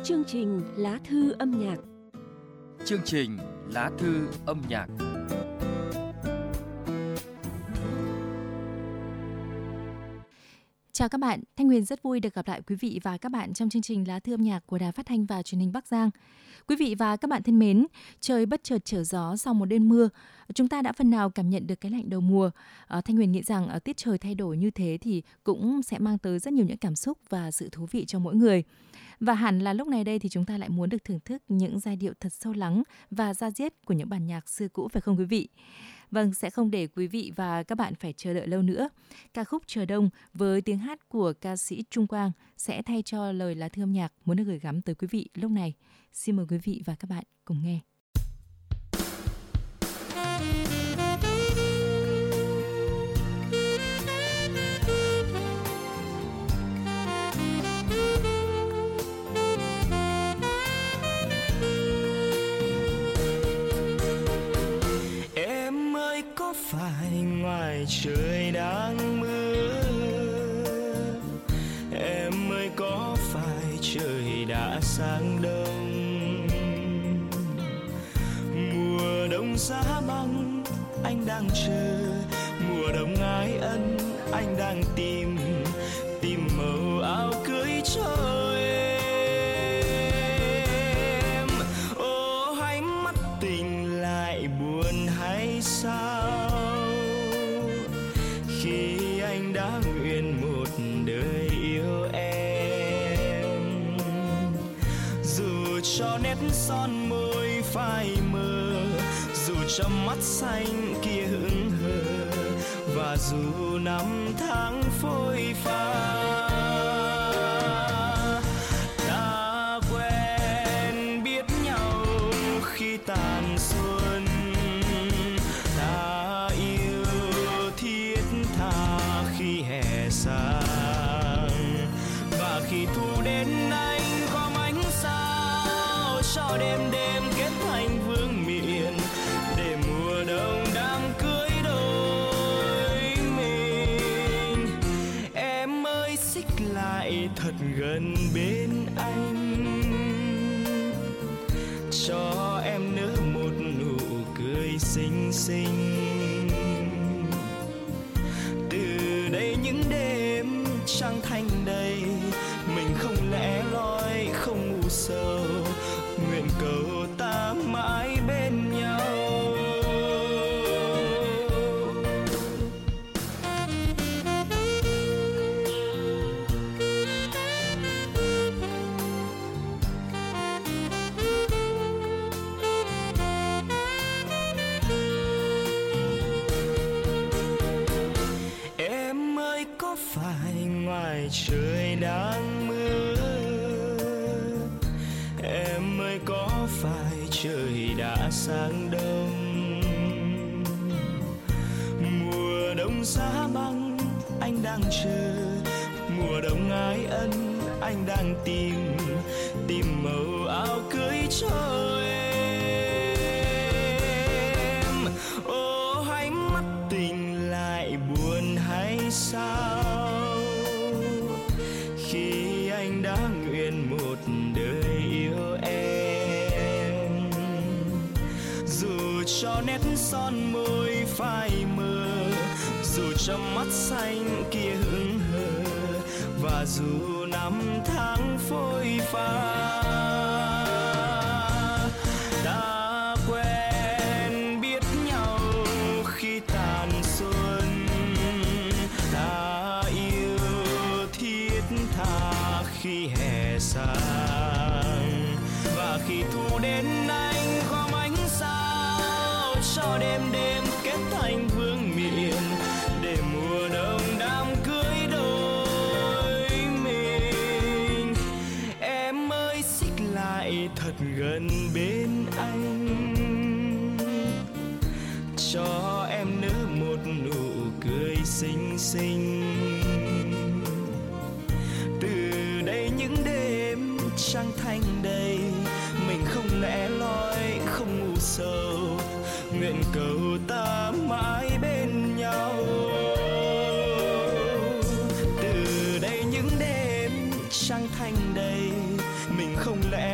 Chương trình Lá thư âm nhạc. Chương trình Lá thư âm nhạc. Chào các bạn, Thanh Huyền rất vui được gặp lại quý vị và các bạn trong chương trình Lá thư âm nhạc của Đài Phát thanh và Truyền hình Bắc Giang. Quý vị và các bạn thân mến, trời bất chợt trở gió sau một đêm mưa, chúng ta đã phần nào cảm nhận được cái lạnh đầu mùa. Thanh Huyền nghĩ rằng tiết trời thay đổi như thế thì cũng sẽ mang tới rất nhiều những cảm xúc và sự thú vị cho mỗi người. Và hẳn là lúc này đây thì chúng ta lại muốn được thưởng thức những giai điệu thật sâu lắng và da diết của những bản nhạc xưa cũ, phải không quý vị? Vâng, sẽ không để quý vị và các bạn phải chờ đợi lâu nữa. Ca khúc Chờ Đông với tiếng hát của ca sĩ Trung Quang sẽ thay cho lời lá thư âm nhạc muốn được gửi gắm tới quý vị lúc này. Xin mời quý vị và các bạn cùng nghe. Phải ngoài trời đang mưa, em ơi có phải trời đã sang đông? Mùa đông giá băng anh đang chờ, mùa đông ái ân anh đang tìm màu áo cưới cho em. Ô hay mắt tình lại buồn hay sao? Đã nguyện một đời yêu em, dù cho nét son môi phai mờ, dù cho mắt xanh kia hững hờ, và dù năm tháng phôi pha. Ta quen biết nhau khi tàn xuân, ta yêu thiết tha khi hè sang, và khi thu đến anh gom ánh sao cho đêm đêm kết thành vương miện, để mùa đông đám cưới đôi mình. Em ơi xích lại thật gần bên anh, cho em nở một nụ cười xinh xinh. Những đêm trăng thanh đầy, mình không lẻ loi không u sầu, nguyện cầu ta mãi bên nhau. Ngoài trời đang mưa, em ơi có phải trời đã sang đông? Mùa đông giá băng anh đang chờ, mùa đông ái ân anh đang tìm màu áo cưới cho em. Ô hay mắt tình lại buồn hay sao? Khi anh đã nguyện một đời yêu em, dù cho nét son môi phai mờ, dù cho mắt xanh kia hững hờ, và dù năm tháng phôi pha. Ta quen biết nhau khi tàn xuân, ta yêu thiết tha khi hè sang, và khi thu đến anh gom ánh sao cho đêm đêm kết thành vương miện, để mùa đông đám cưới đôi mình. Em ơi xích lại thật gần bên anh, cho em nở một nụ cười xinh xinh. Những đêm trăng thanh đầy, mình không lẻ loi không u sầu, nguyện cầu ta mãi bên nhau. Từ đây những đêm trăng thanh đầy, mình không lẽ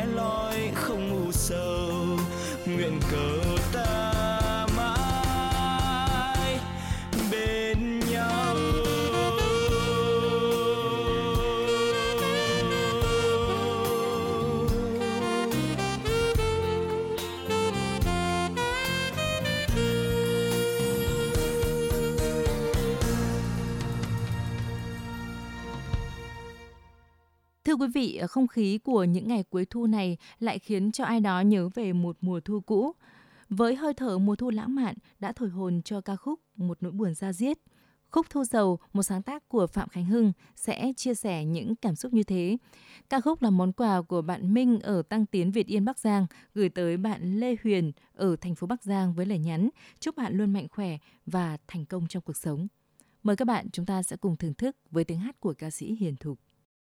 Thưa quý vị, không khí của những ngày cuối thu này lại khiến cho ai đó nhớ về một mùa thu cũ. Với hơi thở mùa thu lãng mạn đã thổi hồn cho ca khúc Một nỗi buồn da diết. Khúc Thu Dầu, một sáng tác của Phạm Khánh Hưng, sẽ chia sẻ những cảm xúc như thế. Ca khúc là món quà của bạn Minh ở Tăng Tiến, Việt Yên, Bắc Giang gửi tới bạn Lê Huyền ở thành phố Bắc Giang với lời nhắn chúc bạn luôn mạnh khỏe và thành công trong cuộc sống. Mời các bạn chúng ta sẽ cùng thưởng thức với tiếng hát của ca sĩ Hiền Thục.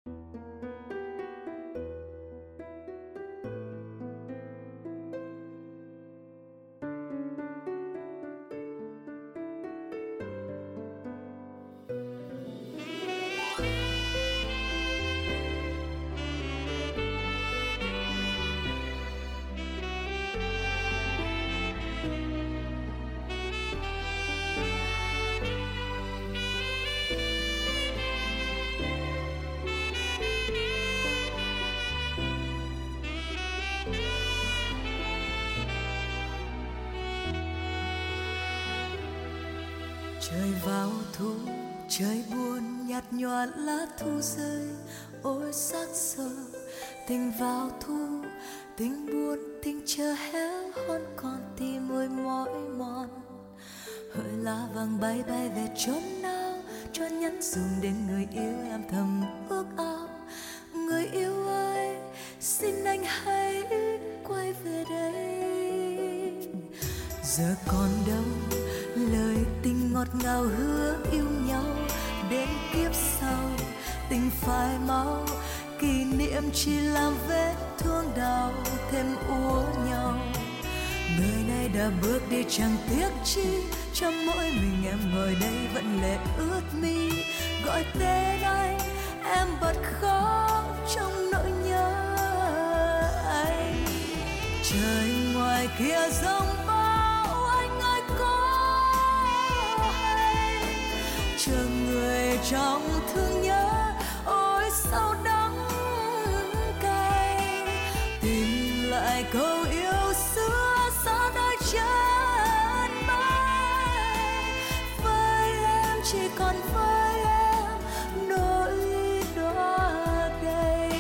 Trời vào thu, trời buồn nhạt nhòa lá thu rơi, ôi xác sơ. Tình vào thu, tình buồn, tình chờ héo hon còn tim ơi mỏi mòn. Hỡi lá vàng bay bay về chốn nào, cho nhắn dùng đến người yêu em thầm ước ao. Người yêu ơi, xin anh hãy quay về đây. Giờ còn đâu lời tình ngọt ngào hứa yêu nhau đến kiếp sau. Tình phai mau, kỷ niệm chỉ làm vết thương đau thêm úa nhau. Người này đã bước đi chẳng tiếc chi, cho mỗi mình em ngồi đây vẫn lệ ướt mi. Gọi tên anh, em bật khóc trong nỗi nhớ anh. Trời ngoài kia giông bão, anh ơi có hay chờ người trong thương nhớ, ôi sao đắng cay. Tìm lại câu yêu xưa xa nơi chân mây, với em chỉ còn với em nỗi đóa đây.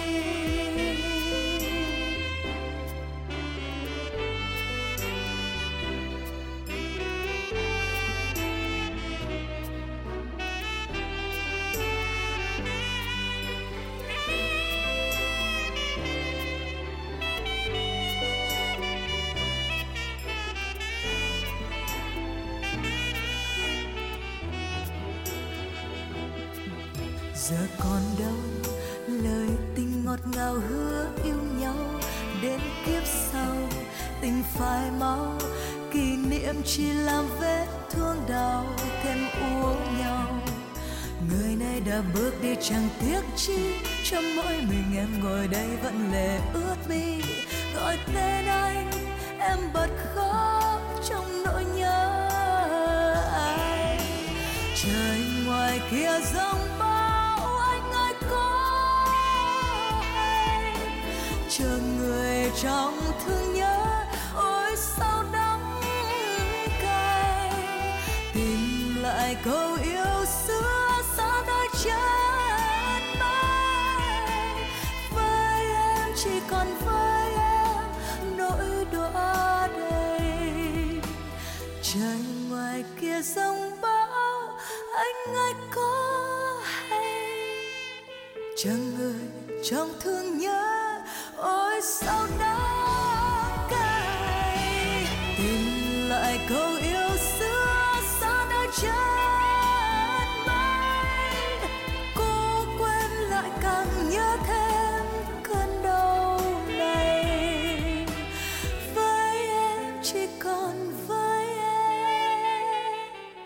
Giờ còn đâu lời tình ngọt ngào hứa yêu nhau đến kiếp sau. Tình phai mau, kỷ niệm chỉ làm vết thương đau thêm úa nhau. Người này đã bước đi chẳng tiếc chi, cho mỗi mình em ngồi đây vẫn lệ ướt mi. Gọi tên anh, em bật khóc trong nỗi nhớ anh. Trời ngoài kia giông bão, anh ơi có hay chờ người trong thương nhớ, ôi sao đắng cay. Tìm lại câu yêu xưa xa nơi chân mây, với em chỉ còn với em nỗi đóa đây. Trời ngoài kia giông bão, anh ơi có hay chờ người trong thương nhớ, ôi sao đắng cay. Tìm lại câu yêu xưa xa nơi chân mây, cố quên lại càng nhớ thêm cơn đau này. Với em chỉ còn với em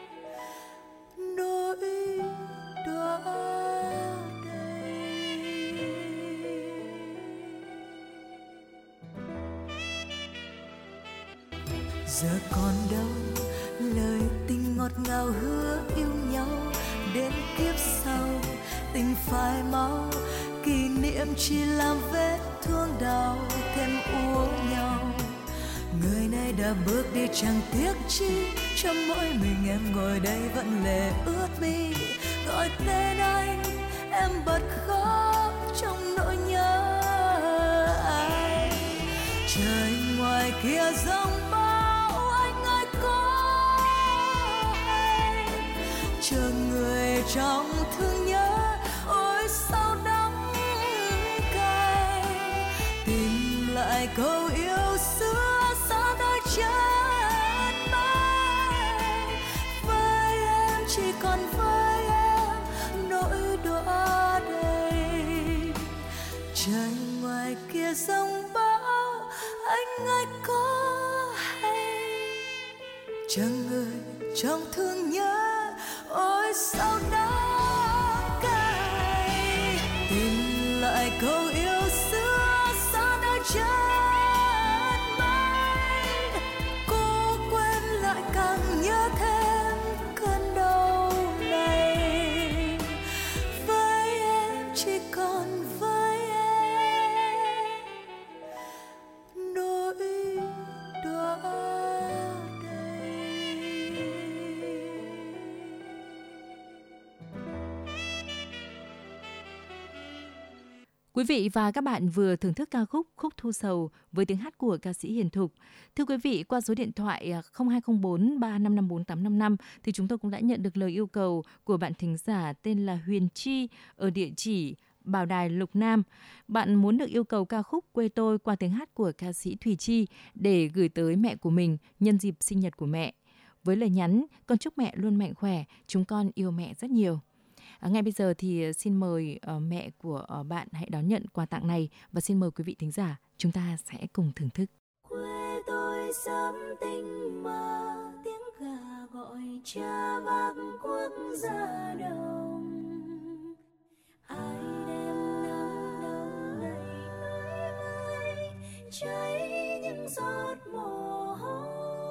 nỗi đóa đây. Giờ còn đâu lời tình ngọt ngào hứa yêu nhau đến kiếp sau. Tình phai mau, kỷ niệm chỉ làm vết thương đau thêm úa nhau. Người này đã bước đi chẳng tiếc chi, cho mỗi mình em ngồi đây vẫn lệ ướt mi. Gọi tên anh, em bật khóc trong nỗi kia dòng bão anh ơi có hay chờ người trong thương nhớ ôi sao đắng cay tìm lại câu yêu xưa xa nơi chân mây với em chỉ còn với em nỗi đọa đầy trời ngoài kia dòng bão anh ơi có hay chẳng người trong thương nhớ ôi sao đã cay tìm lại câu yêu xưa xa nơi chân mây cố quên lại càng nhớ thêm cơn đau này với em chỉ còn với em nỗi đọa đầy. Quý vị và các bạn vừa thưởng thức ca khúc Khúc Thu Sầu với tiếng hát của ca sĩ Hiền Thục. Thưa quý vị, qua số điện thoại 0204 3554 855 thì chúng tôi cũng đã nhận được lời yêu cầu của bạn thính giả tên là Huyền Chi ở địa chỉ Bảo Đài Lục Nam. Bạn muốn được yêu cầu ca khúc Quê Tôi qua tiếng hát của ca sĩ Thùy Chi để gửi tới mẹ của mình nhân dịp sinh nhật của mẹ. Với lời nhắn, con chúc mẹ luôn mạnh khỏe, chúng con yêu mẹ rất nhiều. Ngay bây giờ thì xin mời mẹ của bạn hãy đón nhận quà tặng này và xin mời quý vị thính giả chúng ta sẽ cùng thưởng thức. Quê tôi sớm tinh mơ tiếng gà gọi cha vác cuốc ra đồng ai đem nắng nắng đầy nơi vai cháy những giọt mồ hôi.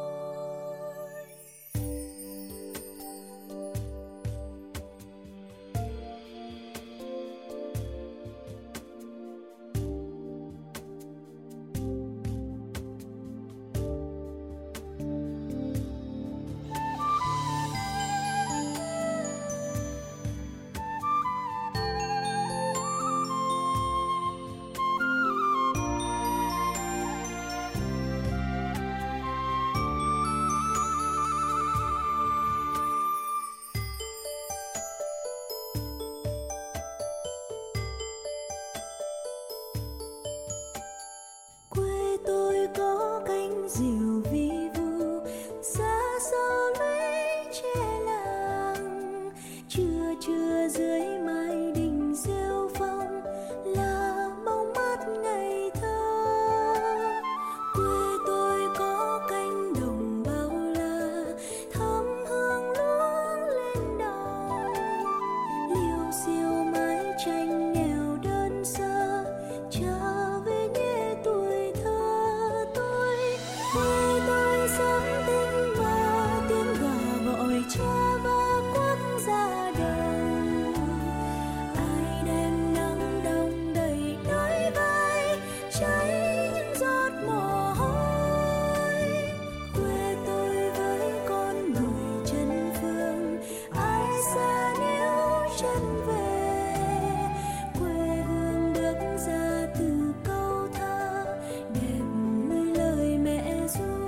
Quê tôi có cánh diều vi vu xa xôi lũy tre làng trưa trưa dưới mái đình rêu phong là bóng mát ngày thơ. Quê tôi có cánh đồng bao la thơm hương lúa lên đồng liêu xiêu mái tranh nghèo đơn sơ trở về nhé tuổi thơ tôi. Quê tôi sớm tinh mơ tiếng gà gọi cha và cuốc ra đồng ai đem nắng đông đầy đôi vai cháy những giọt mồ hôi. Quê tôi với con người chân phương ai xa níu chân về quê hương bước ra từ câu thơ đẹp như lời mẹ ru.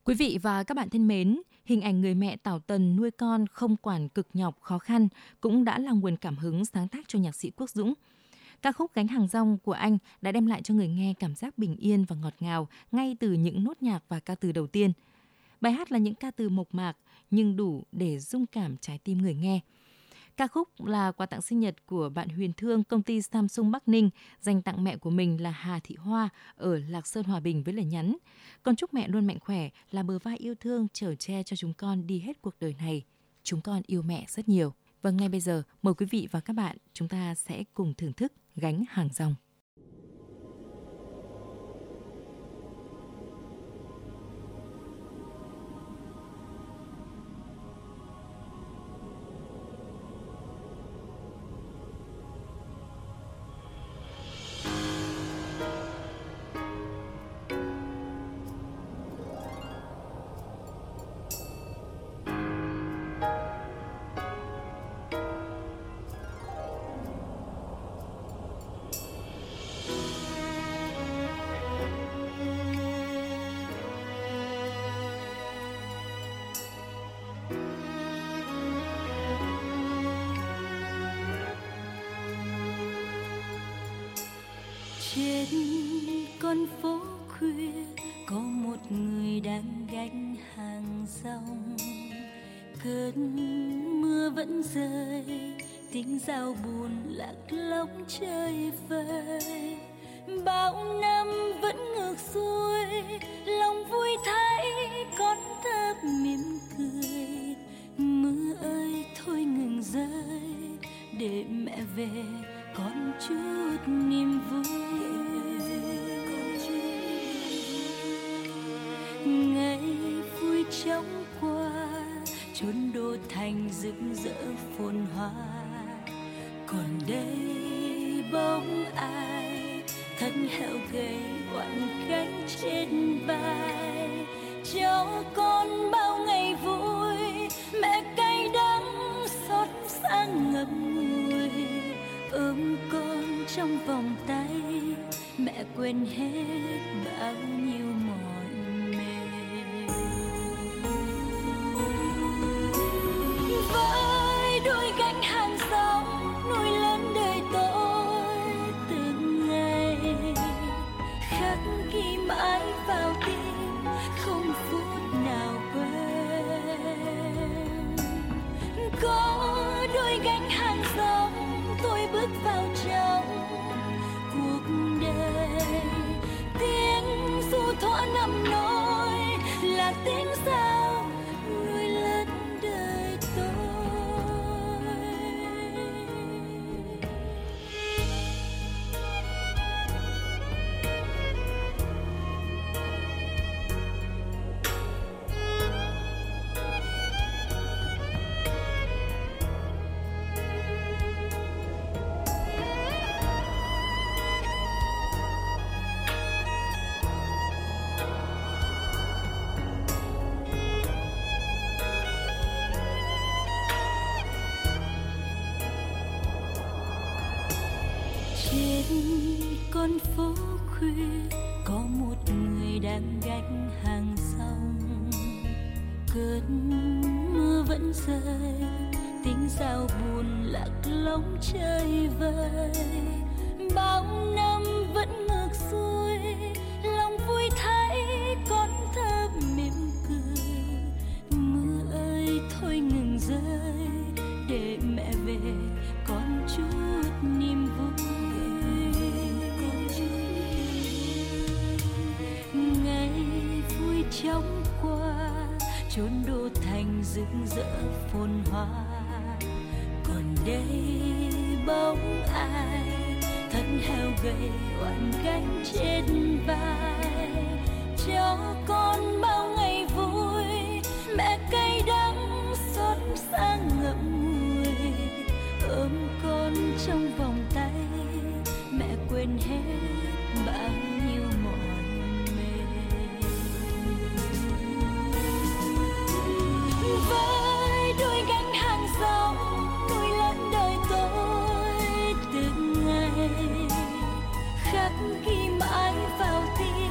Quý vị và các bạn thân mến, hình ảnh người mẹ tảo tần nuôi con không quản cực nhọc khó khăn cũng đã là nguồn cảm hứng sáng tác cho nhạc sĩ Quốc Dũng. Ca khúc Gánh hàng rong của anh đã đem lại cho người nghe cảm giác bình yên và ngọt ngào ngay từ những nốt nhạc và ca từ đầu tiên. Bài hát là những ca từ mộc mạc nhưng đủ để rung cảm trái tim người nghe. Ca khúc là quà tặng sinh nhật của bạn Huyền Thương, công ty Samsung Bắc Ninh, dành tặng mẹ của mình là Hà Thị Hoa ở Lạc Sơn, Hòa Bình với lời nhắn: con chúc mẹ luôn mạnh khỏe, là bờ vai yêu thương chở che cho chúng con đi hết cuộc đời này. Chúng con yêu mẹ rất nhiều. Và ngay bây giờ, mời quý vị và các bạn, chúng ta sẽ cùng thưởng thức Gánh hàng rong. Trên con phố khuya có một người đang gánh hàng rong, cơn mưa vẫn rơi, tiếng dao buồn lạc lõng chơi vơi. Bao năm vẫn ngược xuôi, lòng vui thấy con thấp mỉm cười. Mưa ơi thôi ngừng rơi, để mẹ về còn chút niềm vui. Ngày vui chóng qua, chốn đô thành rực rỡ phồn hoa. Còn đây bóng ai thân heo gầy oằn cánh trên vai. Cho con bao ngày vui, mẹ cay đắng xót xa ngậm ngùi. Ôm con trong vòng tay, mẹ quên hết bao nhiêu mỏi mệt. Với đôi gánh hàng rong nuôi lớn đời tôi từng ngày, khắc ghi mãi vào tim không phút nào quên. Có đôi gánh hàng rong tôi bước vào trong cuộc đời. Tiếng ru thuở năm nỗi là tiếng sao nuôi lớn đời tôi. Con phố khuya có một người đang gánh hàng rong, cơn mưa vẫn rơi, tiếng dao buồn lạc lõng chơi vơi. Bao năm vẫn ngược xuôi, lòng vui thấy con thơ mỉm cười. Mưa ơi thôi ngừng rơi, để mẹ về còn chút niềm vui. Ngày vui chóng qua, chốn đô thành rực rỡ phồn hoa. Còn đây bóng ai thân heo gầy oằn gánh trên vai. Cho con bao ngày vui, mẹ cay đắng xót xa ngậm ngùi. Ôm con trong vòng tay, mẹ quên hết bao nhiêu mỏi mệt. Với đôi gánh hàng rong nuôi lớn đời tôi từng ngày, khắc ghi mãi vào tim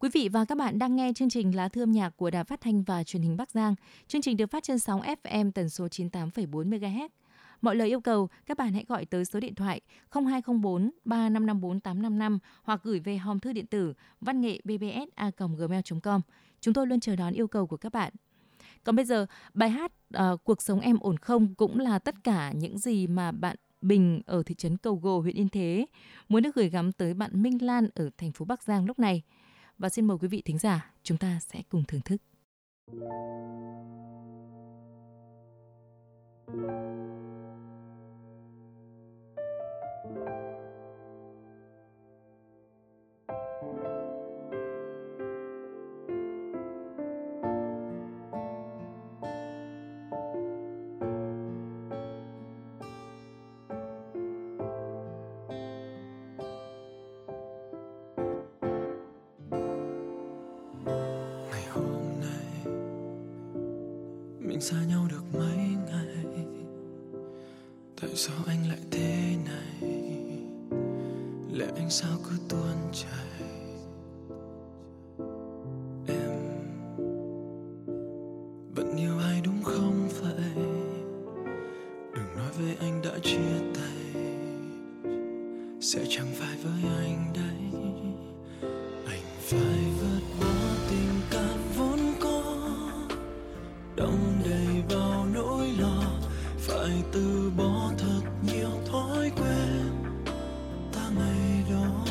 Quý vị và các bạn đang nghe chương trình Lá thư âm nhạc của Đài Phát thanh và Truyền hình Bắc Giang. Chương trình được phát trên sóng FM tần số 98,4 MHz. Mọi lời yêu cầu, các bạn hãy gọi tới số điện thoại 0204 3554 855 hoặc gửi về hòm thư điện tử vanngệ@bbs.gmail.com. Chúng tôi luôn chờ đón yêu cầu của các bạn. Còn bây giờ, bài hát Cuộc sống em ổn không cũng là tất cả những gì mà bạn Bình ở thị trấn Cầu Gồ, huyện Yên Thế muốn được gửi gắm tới bạn Minh Lan ở thành phố Bắc Giang lúc này. Và xin mời quý vị thính giả, chúng ta sẽ cùng thưởng thức. Xa nhau được mấy ngày, tại sao anh lại thế này? Lẽ anh sao cứ tuôn chảy? Em vẫn yêu ai đúng không vậy? Đừng nói với anh đã chia tay, sẽ chẳng phải với anh đấy. Anh phải vượt bỏ tình cảm vốn có, đong đầy bao nỗi lo, phải từ bỏ thật nhiều thói quen ta ngày đó,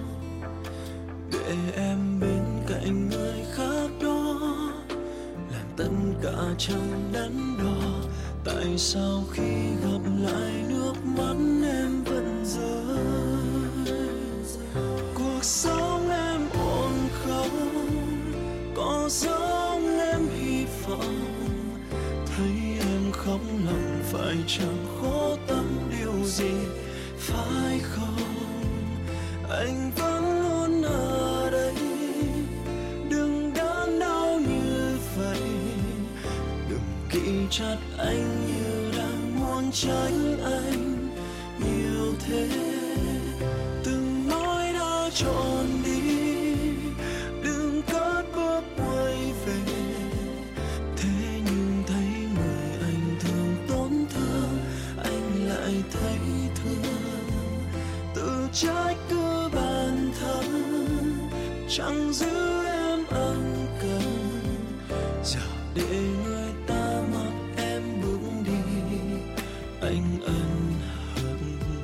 để em bên cạnh người khác đó, làm tất cả chẳng đắn đo. Tại sao khi gặp lại nước mắt em vẫn rơi? Cuộc sống em ổn không? Có giống em hy vọng, thấy em khóc lòng phải chẳng khó tâm điều gì phải không? Anh vẫn luôn ở đây, đừng đớn đau như vậy, đừng ký chặt anh như đang muốn tránh anh nhiều thế. Từng nói đã trọn đi, đừng cất bước quay về. Thế nhưng thấy người anh thường tổn thương, anh lại thấy thương. Tự trách cứ bản thân, chẳng giữ em ân cần. Giờ để người ta mặc em bước đi, anh ân hận.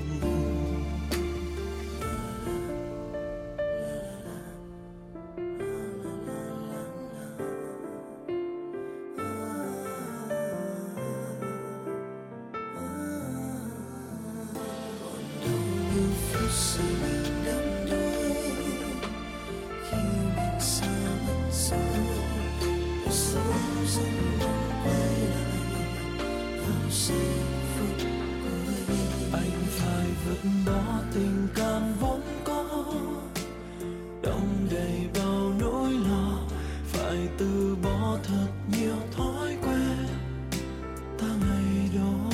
Anh phải vượt bỏ tình cảm vốn có, đong đầy bao nỗi lo, phải từ bỏ thật nhiều thói quen ta ngày đó,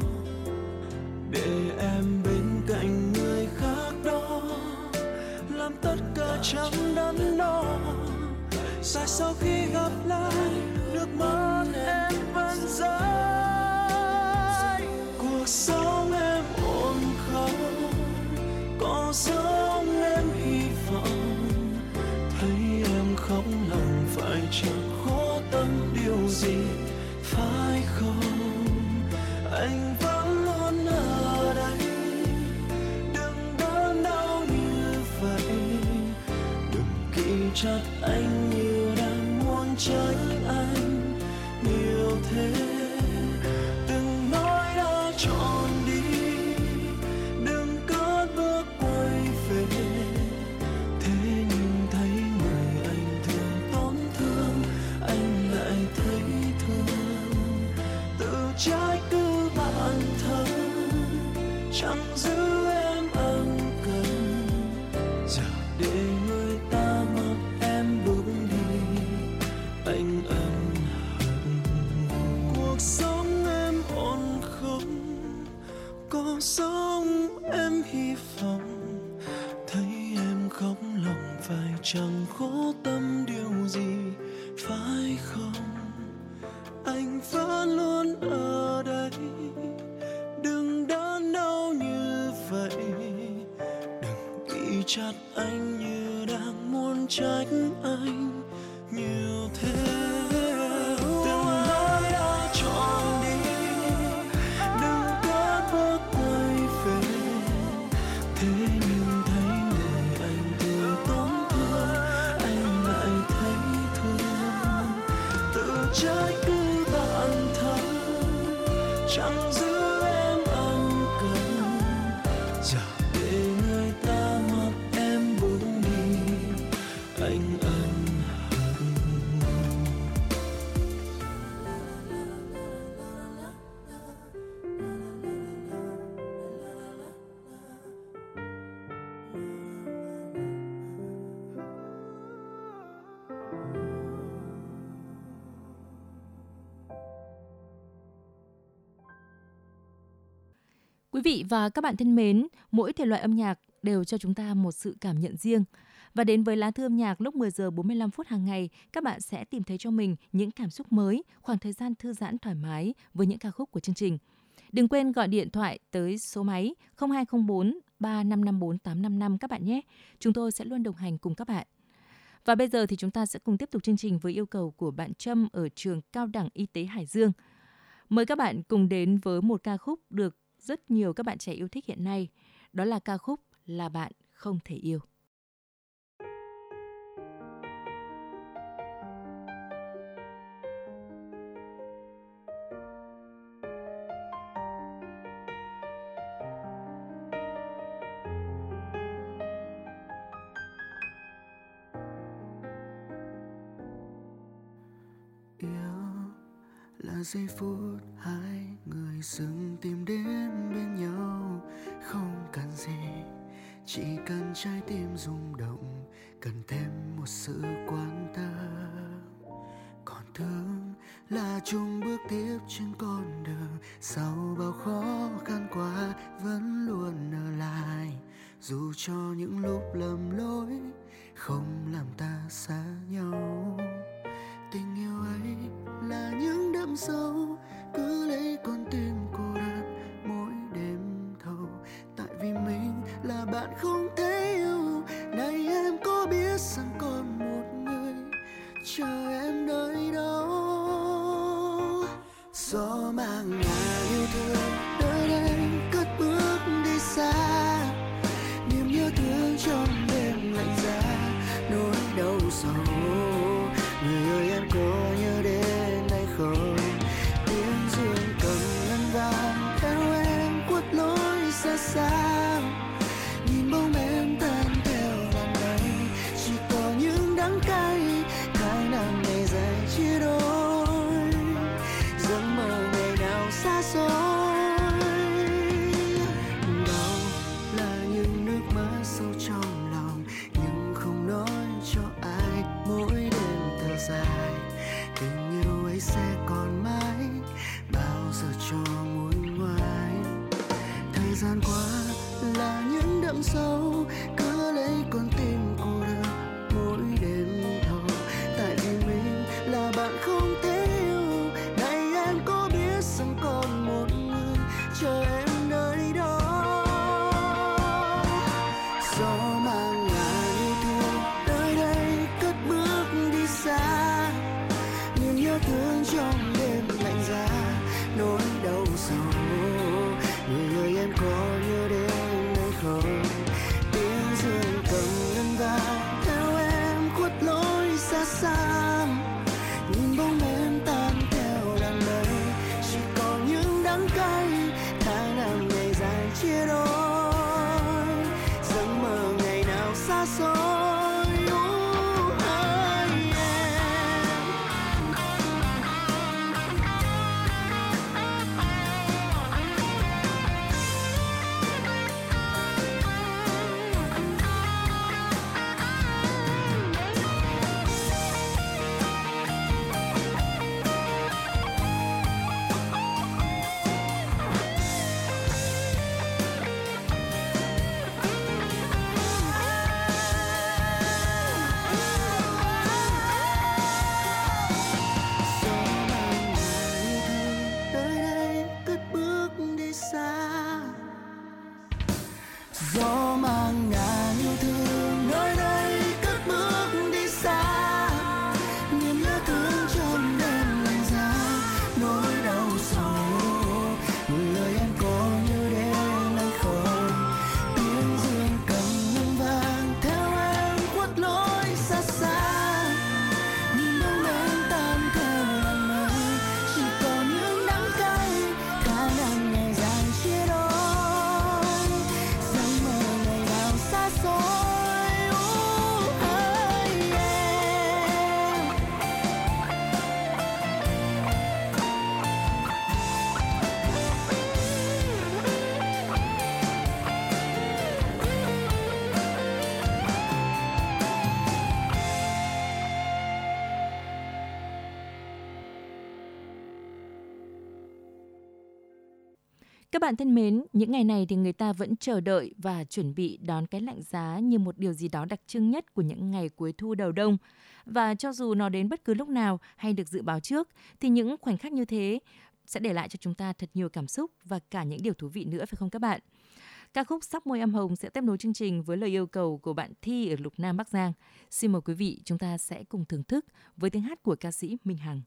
để em bên cạnh người khác đó, làm tất cả chẳng đắn đo. Tại sao khi gặp lại nước mắt em vẫn rơi? Cuộc sống em ổn không? Có giống em hy vọng, thấy em khóc lòng phải chẳng khó tâm điều gì phải không? Anh vẫn luôn ở đây, đừng đớn đau như vậy, đừng ký chặt anh như đang muốn tránh anh nhiều thế. Từng nói đã trọn đi, đừng cất bước quay về. Thế nhưng thấy người anh thường tổn thương, anh lại thấy thương. Tự trách cứ bản thân, chẳng giữ em ân cần. Giờ để người ta mặc em bước đi, anh ân hận. Cuộc sống em ổn không? Có giống em hy vọng, thấy em khóc lòng phải chẳng khổ tâm điều gì, phải không? Anh vẫn luôn ở đây, đừng đớn đau như vậy, đừng ghi chặt anh như đang muốn trách anh nhiều thế. Từng nói đã chọn đi, đừng có bước quay về, thế nhưng thấy người anh từ tổn thương, anh lại thấy thương. Tự trách cứ bản thân, chẳng giữ em ân cần, giờ để người ta mặc em bước đi, anh ân hận. Quý vị và các bạn thân mến, mỗi thể loại âm nhạc đều cho chúng ta một sự cảm nhận riêng. Và đến với Lá Thư âm nhạc lúc 10 giờ 45 phút hàng ngày, các bạn sẽ tìm thấy cho mình những cảm xúc mới, khoảng thời gian thư giãn thoải mái với những ca khúc của chương trình. Đừng quên gọi điện thoại tới số máy 0204 3554 855 các bạn nhé. Chúng tôi sẽ luôn đồng hành cùng các bạn. Và bây giờ thì chúng ta sẽ cùng tiếp tục chương trình với yêu cầu của bạn Trâm ở trường Cao đẳng Y tế Hải Dương. Mời các bạn cùng đến với một ca khúc được rất nhiều các bạn trẻ yêu thích hiện nay. Đó là ca khúc Là Bạn Không Thể Yêu. Là giây phút hai người dừng tìm đến bên nhau, không cần gì, chỉ cần trái tim rung động, cần thêm một sự quan tâm. Còn thương là chung bước tiếp trên con đường, sau bao khó khăn qua vẫn luôn ở lại, dù cho những lúc lầm lỗi không làm ta xa nhau. Tình yêu ấy là những đậm sâu, cứ lấy con tim cô đơn mỗi đêm thâu. Tại vì mình là bạn không thể yêu, này em có biết rằng còn một người chờ em nơi đó. Gió mang ngả yêu thương nơi đây cất bước đi xa, niềm nhớ thương trong đêm lạnh giá, nỗi đau sầu. Người ơi em có nhớ đến hay không? Tiếng dương cầm ngân vang theo em quất lối xa xa, nhìn bóng em tan theo làn mây, chỉ có những đắng cay tháng năm ngày dài chia đôi, giấc mơ ngày nào xa xôi. Đau là những nước mắt sâu trong lòng, nhưng không nói cho ai. Mỗi đêm thở dài, tình yêu ấy sẽ còn mãi, bao giờ cho nguôi ngoai. Thời gian qua là những đậm sâu, cứ lấy con tim cô đơn mỗi đêm thâu. Tại vì mình là bạn không thể yêu, này em có biết rằng còn một người chờ em nơi đó. Gió mang ngả yêu thương nơi đây cất bước đi xa, niềm nhớ thương trong đêm lạnh giá, nỗi đau sầu. Người ơi em có nhớ đến hay không? Tiếng dương cầm ngân vang theo em khuất lối xa xa, nhìn bóng em tan theo làn mây, chỉ còn những đắng cay tháng năm ngày dài chia đôi, giấc mơ ngày Các bạn thân mến, những ngày này thì người ta vẫn chờ đợi và chuẩn bị đón cái lạnh giá như một điều gì đó đặc trưng nhất của những ngày cuối thu đầu đông. Và cho dù nó đến bất cứ lúc nào hay được dự báo trước, thì những khoảnh khắc như thế sẽ để lại cho chúng ta thật nhiều cảm xúc và cả những điều thú vị nữa, phải không các bạn? Ca khúc Sắc môi âm hồng sẽ tiếp nối chương trình với lời yêu cầu của bạn Thi ở Lục Nam Bắc Giang. Xin mời quý vị, chúng ta sẽ cùng thưởng thức với tiếng hát của ca sĩ Minh Hằng.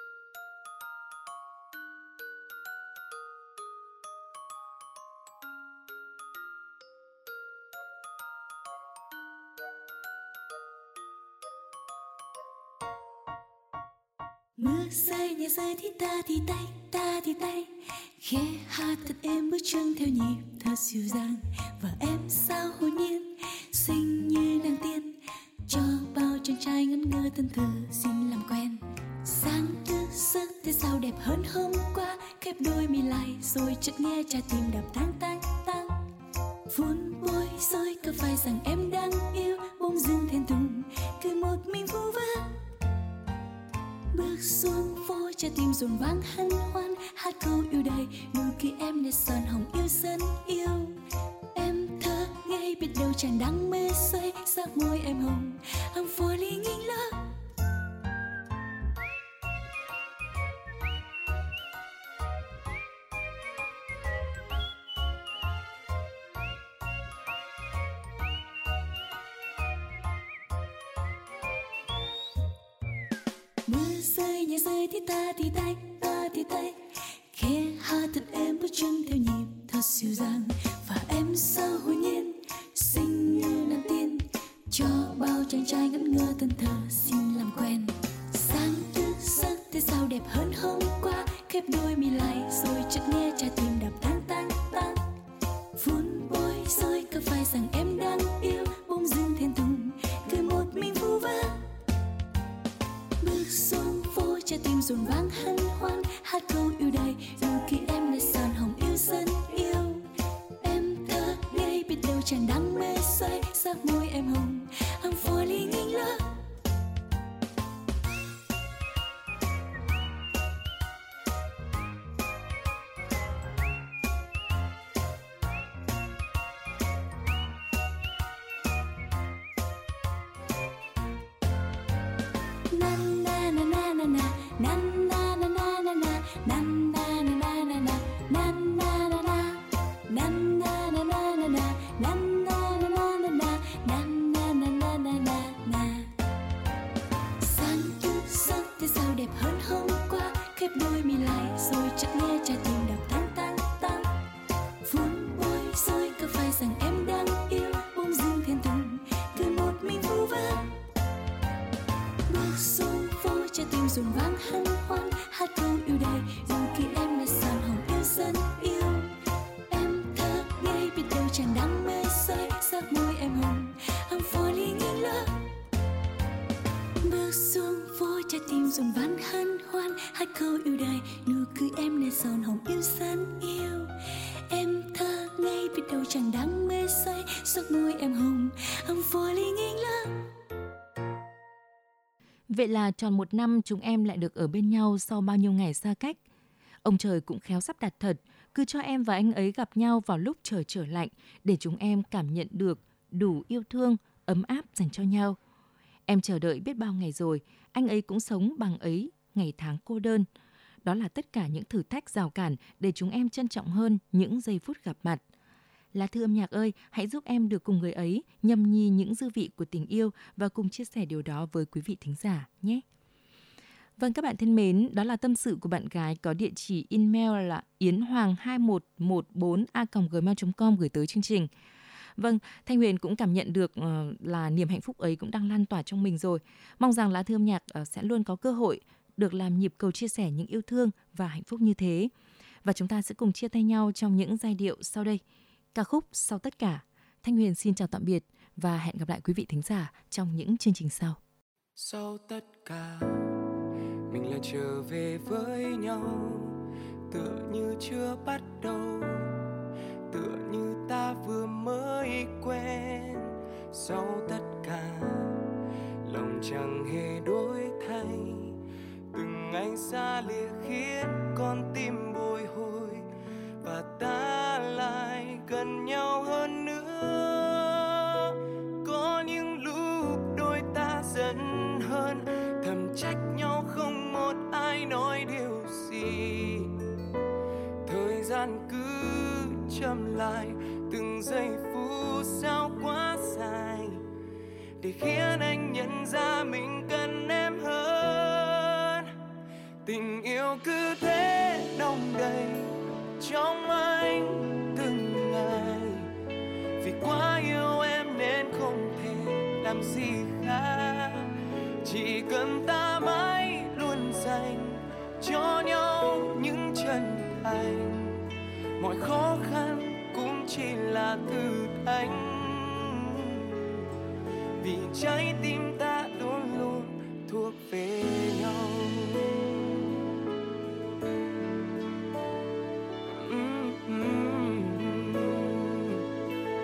Mưa rơi nhẹ rơi thì ta thì tay khẽ hát thật êm bước chân theo nhịp thật dịu dàng. Và em sao hồn nhiên xinh như nàng tiên, cho bao chàng trai ngẩn ngơ thân thờ xin làm quen. Sáng thức giấc thế sao đẹp hơn hôm qua, khép đôi mi lại rồi chợt nghe trái tim đập tang tang tang. Vốn bối rối có phải rằng em đang yêu, bỗng dưng thẹn thùng cứ một mình vu vơ. Bước xuống phố trái tim dồn vang hân hoan, hát câu yêu đời nụ cười em để son hồng yêu dân yêu. Em thơ ngây biết đâu chàng đang mê say, sắc môi em hồng I'm falling in love. Mưa rơi nhẹ rơi thì ta thì tay khẽ hát thật êm bước chân theo nhịp thật dịu dàng. Và em sao hồn nhiên xinh như nàng tiên, cho bao chàng trai ngẩn ngơ thân thờ xin làm quen. Sáng thức giấc thế sao đẹp hơn hôm qua, khép đôi mi lại rồi chợt nghe trái tim đập tang tang tang. Vốn bối rối có phải rằng em đang yêu, bỗng dưng thẹn thùng cứ một mình vu vơ. Bước xuống phố trái tim dồn vang hân hoan, hát câu yêu đời nụ cười em là son hồng yêu dân yêu. Em thơ ngây biết đâu chàng đang mê say, sắc môi em hồng I'm falling in love. Vậy là tròn một năm chúng em lại được ở bên nhau sau bao nhiêu ngày xa cách. Ông trời cũng khéo sắp đặt thật, cứ cho em và anh ấy gặp nhau vào lúc trời trở lạnh để chúng em cảm nhận được đủ yêu thương, ấm áp dành cho nhau. Em chờ đợi biết bao ngày rồi, anh ấy cũng sống bằng ấy ngày tháng cô đơn. Đó là tất cả những thử thách rào cản để chúng em trân trọng hơn những giây phút gặp mặt. Lá thư âm nhạc ơi, hãy giúp em được cùng người ấy nhâm nhi những dư vị của tình yêu và cùng chia sẻ điều đó với quý vị thính giả nhé. Vâng, các bạn thân mến, đó là tâm sự của bạn gái có địa chỉ email là yến hoàng2114a@gmail.com gửi tới chương trình. Vâng, Thanh Huyền cũng cảm nhận được là niềm hạnh phúc ấy cũng đang lan tỏa trong mình rồi. Mong rằng lá thư âm nhạc sẽ luôn có cơ hội được làm nhịp cầu chia sẻ những yêu thương và hạnh phúc như thế. Và chúng ta sẽ cùng chia tay nhau trong những giai điệu sau đây. Ca khúc Sau tất cả. Thanh Huyền xin chào tạm biệt và hẹn gặp lại quý vị thính giả trong những chương trình sau. Sau tất cả, mình lại trở về với nhau, tựa như chưa bắt đầu, tựa như ta vừa mới quen. Sau tất cả, lòng chẳng hề đổi thay, từng ngày xa lìa khiến con tim bồi hồi và ta nhau hơn nữa. Có những lúc đôi ta giận hơn, thầm trách nhau không một ai nói điều gì. Thời gian cứ chậm lại, từng giây phút sao quá dài, để khiến anh nhận ra mình cần em hơn. Tình yêu cứ thế đong đầy trong anh từng ngày, vì quá yêu em nên không thể làm gì khác. Chỉ cần ta mãi luôn dành cho nhau những chân thành, mọi khó khăn cũng chỉ là thử thách, vì trái tim ta luôn luôn thuộc về nhau.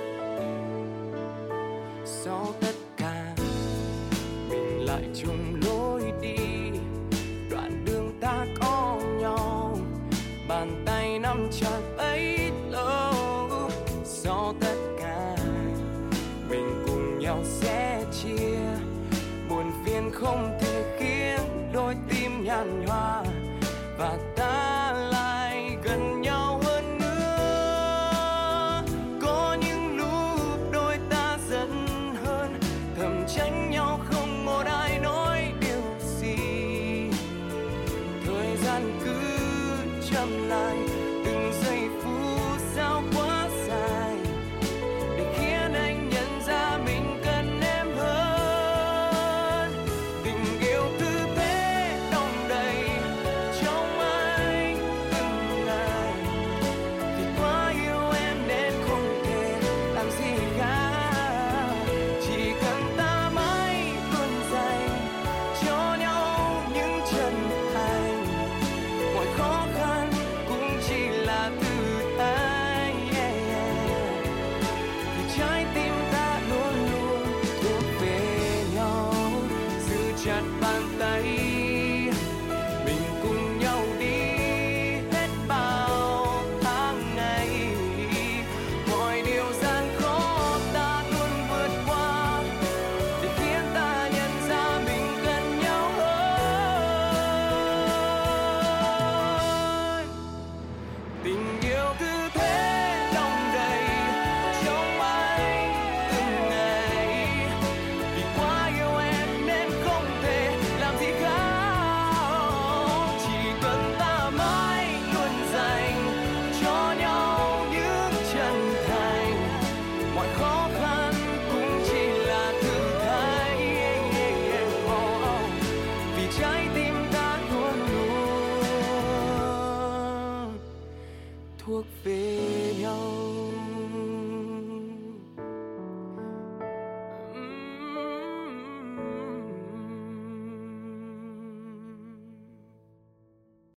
Sau tất cả mình lại chung lối